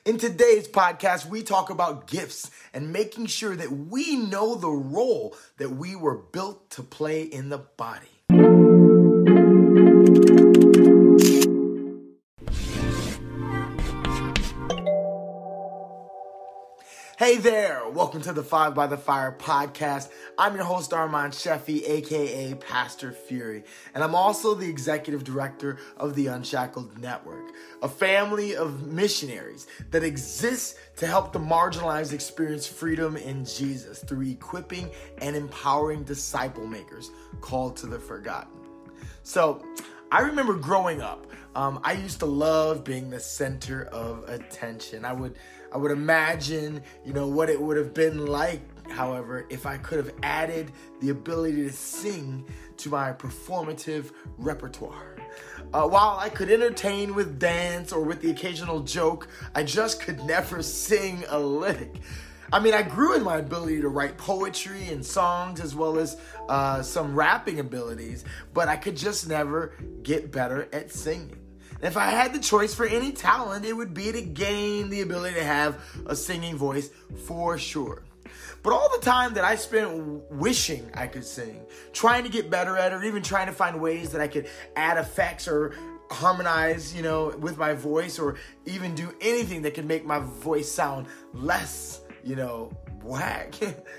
In today's podcast, we talk about gifts and making sure that we know the role that we were built to play in the body. Hey there, welcome to the 5 by the Fire podcast. I'm your host Armand Sheffy, aka Pastor Fury, and I'm also the executive director of the Unshackled Network, a family of missionaries that exists to help the marginalized experience freedom in Jesus through equipping and empowering disciple makers called to the forgotten. So, I remember growing up, I used to love being the center of attention. I would imagine, what it would have been like, however, if I could have added the ability to sing to my performative repertoire. While I could entertain with dance or with the occasional joke, I just could never sing a lick. I grew in my ability to write poetry and songs as well as some rapping abilities, but I could just never get better at singing. And if I had the choice for any talent, it would be to gain the ability to have a singing voice for sure. But all the time that I spent wishing I could sing, trying to get better at it, or even trying to find ways that I could add effects or harmonize, with my voice, or even do anything that could make my voice sound less whack.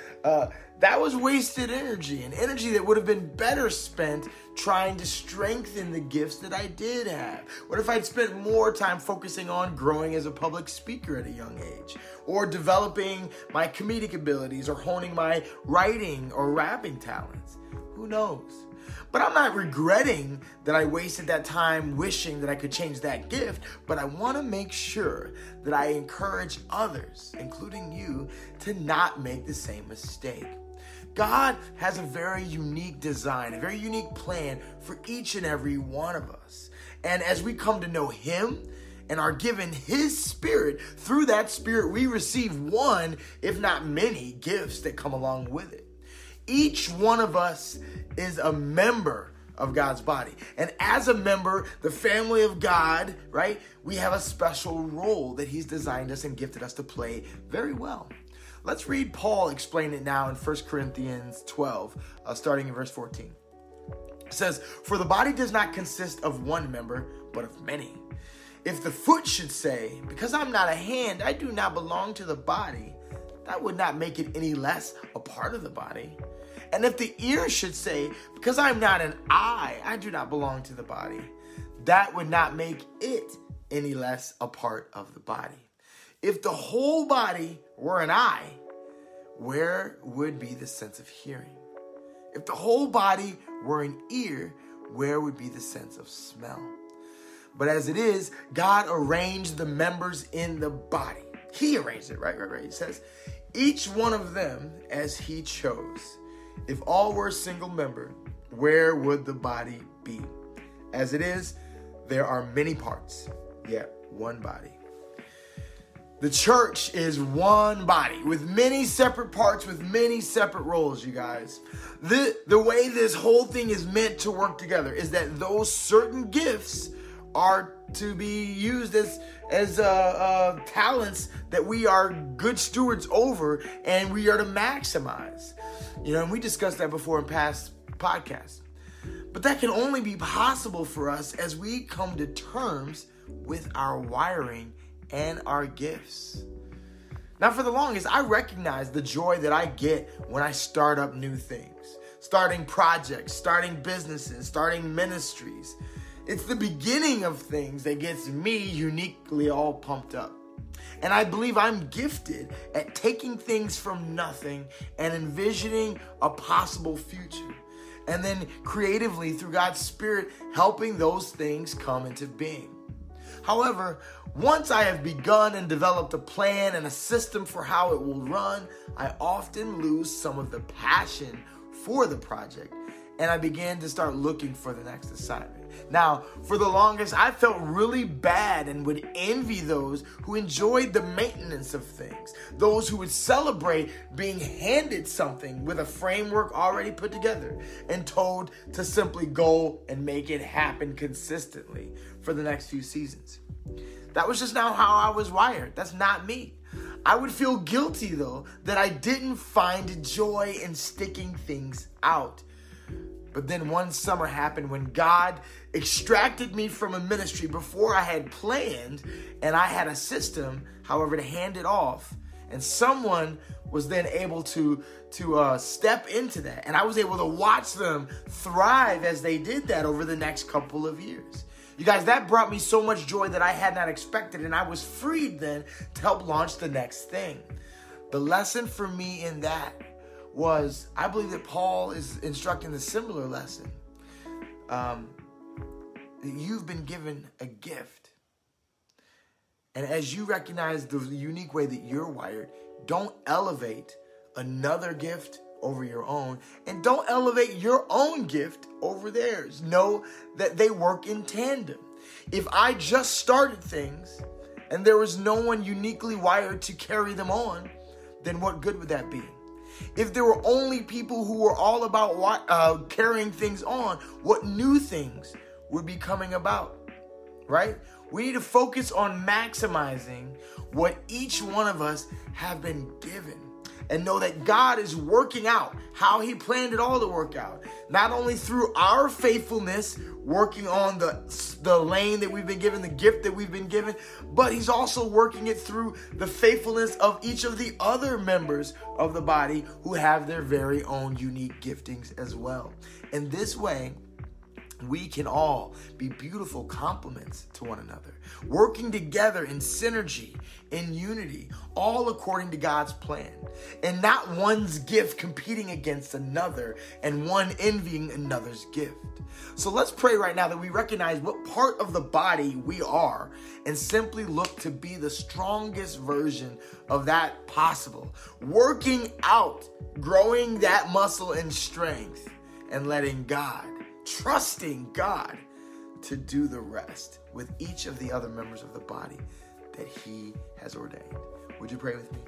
That was wasted energy, and energy that would have been better spent trying to strengthen the gifts that I did have. What if I'd spent more time focusing on growing as a public speaker at a young age, or developing my comedic abilities, or honing my writing or rapping talents? Who knows? But I'm not regretting that I wasted that time wishing that I could change that gift, but I want to make sure that I encourage others, including you, to not make the same mistake. God has a very unique design, a very unique plan for each and every one of us. And as we come to know Him and are given His Spirit, through that Spirit we receive one, if not many, gifts that come along with it. Each one of us is a member of God's body. And as a member, the family of God, right, we have a special role that He's designed us and gifted us to play very well. Let's read Paul explain it now in 1 Corinthians 12, starting in verse 14. It says, "For the body does not consist of one member, but of many. If the foot should say, 'Because I'm not a hand, I do not belong to the body,' that would not make it any less a part of the body. And if the ear should say, 'Because I'm not an eye, I do not belong to the body,' that would not make it any less a part of the body. If the whole body were an eye, where would be the sense of hearing? If the whole body were an ear, where would be the sense of smell? But as it is, God arranged the members in the body." He arranged it, right? He says, "Each one of them as He chose. If all were a single member, where would the body be? As it is, there are many parts, yet one body." The church is one body with many separate parts, with many separate roles, you guys. The way this whole thing is meant to work together is that those certain gifts are to be used as talents that we are good stewards over, and we are to maximize. And we discussed that before in past podcasts. But that can only be possible for us as we come to terms with our wiring and our gifts. Now, for the longest, I recognize the joy that I get when I start up new things, starting projects, starting businesses, starting ministries. It's the beginning of things that gets me uniquely all pumped up. And I believe I'm gifted at taking things from nothing and envisioning a possible future. And then creatively, through God's Spirit, helping those things come into being. However, once I have begun and developed a plan and a system for how it will run, I often lose some of the passion for the project, and I began to start looking for the next assignment. Now, for the longest, I felt really bad and would envy those who enjoyed the maintenance of things, those who would celebrate being handed something with a framework already put together and told to simply go and make it happen consistently for the next few seasons. That was just not how I was wired. That's not me. I would feel guilty, though, that I didn't find joy in sticking things out. But then one summer happened when God extracted me from a ministry before I had planned, and I had a system, however, to hand it off. And someone was then able to step into that. And I was able to watch them thrive as they did that over the next couple of years. You guys, that brought me so much joy that I had not expected, and I was freed then to help launch the next thing. The lesson for me in that was, I believe that Paul is instructing a similar lesson. You've been given a gift. And as you recognize the unique way that you're wired, don't elevate another gift over your own, and don't elevate your own gift over theirs. Know that they work in tandem. If I just started things and there was no one uniquely wired to carry them on, then what good would that be? If there were only people who were all about carrying things on, what new things would be coming about, right? We need to focus on maximizing what each one of us have been given, and know that God is working out how he planned it all to work out. Not only through our faithfulness, working on the lane that we've been given, the gift that we've been given, but he's also working it through the faithfulness of each of the other members of the body who have their very own unique giftings as well. In this way, we can all be beautiful complements to one another, working together in synergy, in unity, all according to God's plan, and not one's gift competing against another and one envying another's gift. So let's pray right now that we recognize what part of the body we are and simply look to be the strongest version of that possible, working out, growing that muscle and strength, and letting God, trusting God to do the rest with each of the other members of the body that he has ordained. Would you pray with me?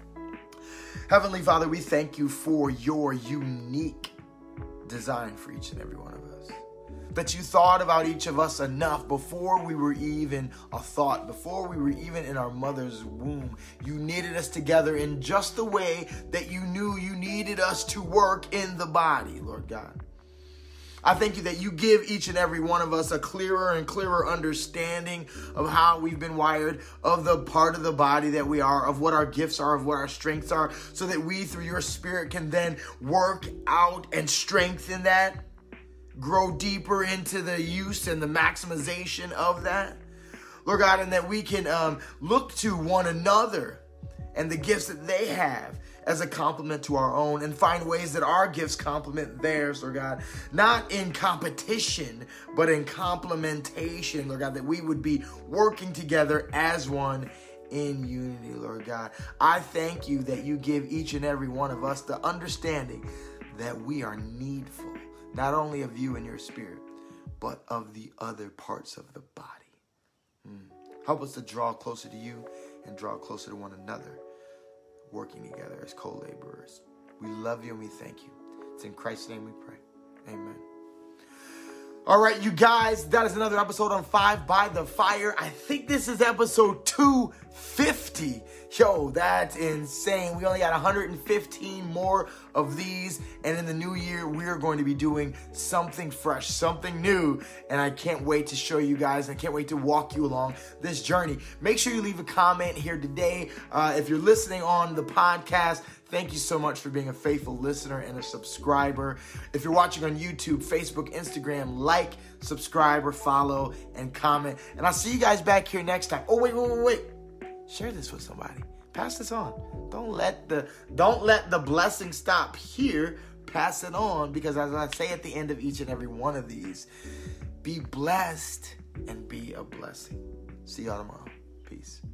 Heavenly Father, we thank you for your unique design for each and every one of us. That you thought about each of us enough before we were even a thought, before we were even in our mother's womb. You knitted us together in just the way that you knew you needed us to work in the body, Lord God. I thank you that you give each and every one of us a clearer and clearer understanding of how we've been wired, of the part of the body that we are, of what our gifts are, of what our strengths are, so that we, through your Spirit, can then work out and strengthen that, grow deeper into the use and the maximization of that, Lord God, and that we can look to one another and the gifts that they have as a complement to our own, and find ways that our gifts complement theirs, Lord God. Not in competition, but in complementation, Lord God, that we would be working together as one in unity, Lord God. I thank you that you give each and every one of us the understanding that we are needful, not only of you and your Spirit, but of the other parts of the body. Help us to draw closer to you and draw closer to one another, working together as co-laborers. We love you and we thank you. It's in Christ's name we pray. Amen. All right, you guys, that is another episode on 5 by the Fire. I think this is episode 250. Yo, that's insane. We only got 115 more of these. And in the new year, we're going to be doing something fresh, something new. And I can't wait to show you guys. I can't wait to walk you along this journey. Make sure you leave a comment here today. If you're listening on the podcast, thank you so much for being a faithful listener and a subscriber. If you're watching on YouTube, Facebook, Instagram, like, subscribe, or follow, and comment. And I'll see you guys back here next time. Oh, wait. Share this with somebody. Pass this on. Don't let the blessing stop here. Pass it on, because as I say at the end of each and every one of these, be blessed and be a blessing. See y'all tomorrow. Peace.